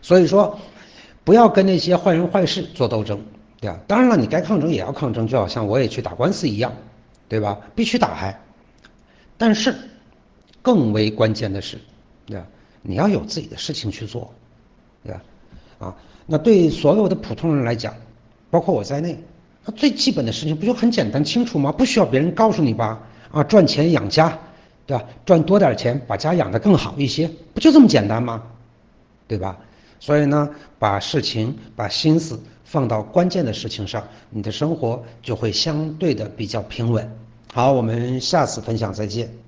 所以说，不要跟那些坏人坏事做斗争，对吧？当然了，你该抗争也要抗争，就好像我也去打官司一样，对吧？必须打还。但是，更为关键的是，对吧？你要有自己的事情去做，对吧？啊，那对所有的普通人来讲，包括我在内，那最基本的事情不就很简单清楚吗？不需要别人告诉你吧？啊，赚钱养家，对吧？赚多点钱，把家养得更好一些，不就这么简单吗？对吧？所以呢，把事情、把心思放到关键的事情上，你的生活就会相对的比较平稳。好，我们下次分享再见。